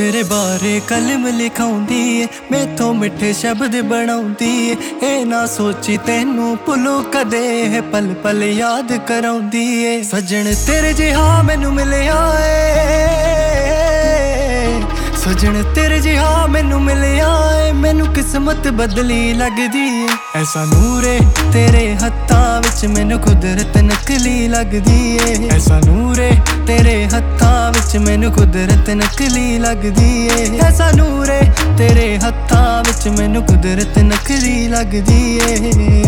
ਮੇਰੇ ਬਾਰੇ ਕਲਮ ਲਿਖਾਉਂਦੀ ਏ, ਮੈਥੋਂ ਮਿੱਠੇ ਸ਼ਬਦ ਬਣਾਉਂਦੀ ਏ। ਇਹ ਨਾ ਸੋਚੀ ਤੈਨੂੰ ਭੁੱਲੂ ਕਦੇ, ਪਲ ਪਲ ਯਾਦ ਕਰਾਉਂਦੀ ਏ। ਸੱਜਣ ਤੇਰੇ ਜਿਹਾ ਮੈਨੂੰ ਮਿਲਿਆ ਏ, ਸੱਜਣ ਤੇਰੇ ਜਿਹਾ ਮੈਨੂੰ ਮਿਲਿਆ ਏ। ਮੈਨੂੰ ਕਿਸਮਤ ਬਦਲੀ ਲੱਗਦੀ ਏ। ਐਸਾ ਨੂਰ ਏ ਤੇਰੇ ਹੱਥਾਂ ਵਿੱਚ, ਮੈਨੂੰ ਕੁਦਰਤ ਨਕਲੀ ਲੱਗਦੀ ਏ। ਐਸਾ ਨੂਰ ਏ ਤੇਰੇ ਹੱਥਾਂ ਵਿੱਚ, ਮੈਨੂੰ ਕੁਦਰਤ ਨਕਲੀ ਲੱਗਦੀ ਏ। ਐਸਾ ਨੂਰ ਏ ਤੇਰੇ ਹੱਥਾਂ ਵਿੱਚ, ਮੈਨੂੰ ਕੁਦਰਤ ਨਕਲੀ ਲੱਗਦੀ ਏ।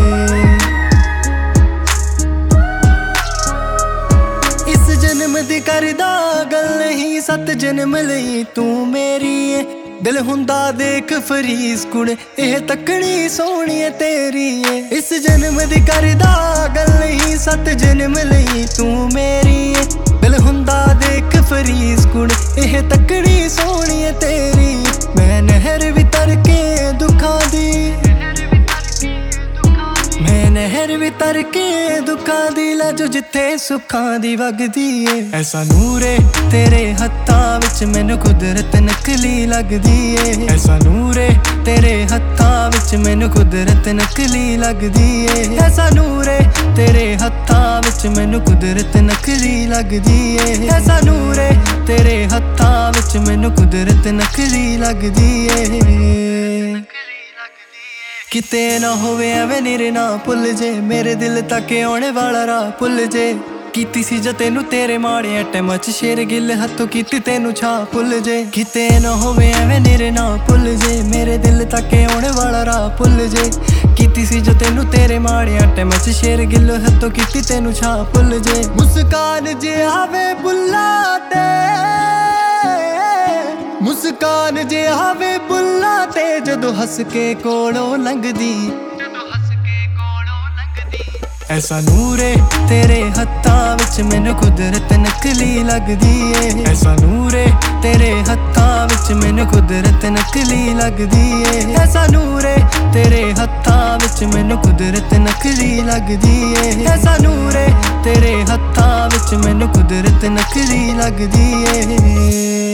ਇਸ ਜਨਮ ਦੀ ਕਰਦਾ ਗੱਲ ਨਹੀਂ, 7 ਜਨਮ ਲਈ ਤੂੰ ਮੇਰੀ ਏ। ਦਿਲ ਹੁੰਦਾ ਦੇਖ ਫਰੀਸ ਕੁੜ, ਇਹ ਤੱਕਣੀ ਸੋਹਣੀ ਤੇਰੀ ਏ। ਇਸ ਜਨਮ ਦੀ ਕਰਦਾ ਗੱਲ ਨਹੀਂ, 7 ਜਨਮ ਲਈ ਤੂੰ ਮੇਰੀ ਏ। ਦਿਲ ਹੁੰਦਾ ਦੇਖ ਫਰੀਸ ਕੁੜ, ਇਹ ਤੱਕਣੀ ਸੋਹਣੀ ਤੇਰੀ। ਮੈਂ ਨਹਿਰ ਵੀ ਤਰ ਕੇ ਦੁੱਖਾਂ ਦੀ, ਮੈਂ ਨਹਿਰ ਵੀ ਤਰ ਕੇ ਦੁੱਖਾਂ ਦੀ, ਲੈ ਜੋ ਜਿੱਥੇ ਸੁੱਖਾਂ ਦੀ ਵਗਦੀ ਏ। ਐਸਾ ਨੂਰ ਏ ਤੇਰੇ ਹੱਥਾਂ ਵਿੱਚ, ਮੈਨੂੰ ਕੁਦਰਤ ਨਕਲੀ ਲੱਗਦੀ ਏ। ਐਸਾ ਨੂਰ ਏ ਤੇਰੇ ਹੱਥਾਂ ਵਿੱਚ, ਮੈਨੂੰ ਕੁਦਰਤ ਨਕਲੀ ਲੱਗਦੀ ਏ। ਐਸਾ ਨੂਰ ਏ ਤੇਰੇ ਹੱਥਾਂ ਵਿੱਚ, ਮੈਨੂੰ ਕੁਦਰਤ ਨਕਲੀ ਲੱਗਦੀ ਏ। ਐਸਾ ਨੂਰ ਏ ਤੇਰੇ ਹੱਥਾਂ ਵਿੱਚ, ਮੈਨੂੰ ਕੁਦਰਤ ਨਕਲੀ ਲੱਗਦੀ ਏ। ਕਿਤੇ ਨਾ ਹੋਵੇ ਐਵੇਂ ਨਿਰੇ ਨਾ ਭੁੱਲ ਜੇ, ਮੇਰੇ ਦਿਲ ਤੱਕ ਆਉਣੇ ਵਾਲਾ ਰਾਹ ਭੁੱਲ ਜੇ। ਕੀਤੀ ਸੀ ਜੋ ਤੈਨੂੰ ਤੇਰੇ ਮਾੜੇ ਟਾਈਮਾਂ 'ਚ ਸ਼ੇਰ ਗਿੱਲ ਹੱਥੋਂ ਕੀਤੀ ਤੈਨੂੰ ਛਾਂ ਭੁੱਲ ਜੇ। ਕਿਤੇ ਨਾ ਹੋਵੇ ਐਵੇਂ ਨਿਰੇ ਨਾ ਭੁੱਲ ਜੇ, ਮੇਰੇ ਦਿਲ ਤੱਕ ਆਉਣੇ ਵਾਲਾ ਰਾਹ ਭੁੱਲ ਜੇ। ਕੀਤੀ ਸੀ ਜੋ ਤੈਨੂੰ ਤੇਰੇ ਮਾੜੇ ਟਾਈਮਾਂ 'ਚ ਸ਼ੇਰ ਗਿੱਲ ਹੱਥੋਂ ਕੀਤੀ ਤੈਨੂੰ ਛਾਂ ਭੁੱਲ ਜੇ। ਮੁਸਕਾਨ ਜੇ ਆਵੇ ਬੁੱਲਾਂ ਤੇ, ਮੁਸਕਾਨ ਜੇ ਆਵੇ ਬੁੱਲਾਂ ਤੇ, ਜਦੋਂ ਹੱਸ ਕੇ ਕੋਲੋਂ ਲੰਘਦੀ। ਐਸਾ ਨੂਰ ਏ ਤੇਰੇ ਹੱਥਾਂ ਵਿੱਚ, ਮੈਨੂੰ ਕੁਦਰਤ ਨਕਲੀ ਲੱਗਦੀ ਏ। ਐਸਾ ਨੂਰ ਏ ਤੇਰੇ ਹੱਥਾਂ ਵਿੱਚ, ਮੈਨੂੰ ਕੁਦਰਤ ਨਕਲੀ ਲੱਗਦੀ ਏ। ਐਸਾ ਨੂਰ ਏ ਤੇਰੇ ਹੱਥਾਂ ਵਿੱਚ, ਮੈਨੂੰ ਕੁਦਰਤ ਨਕਲੀ ਲੱਗਦੀ ਏ। ਐਸਾ ਨੂਰ ਏ ਤੇਰੇ ਹੱਥਾਂ ਵਿੱਚ, ਮੈਨੂੰ ਕੁਦਰਤ ਨਕਲੀ ਲੱਗਦੀ ਏ।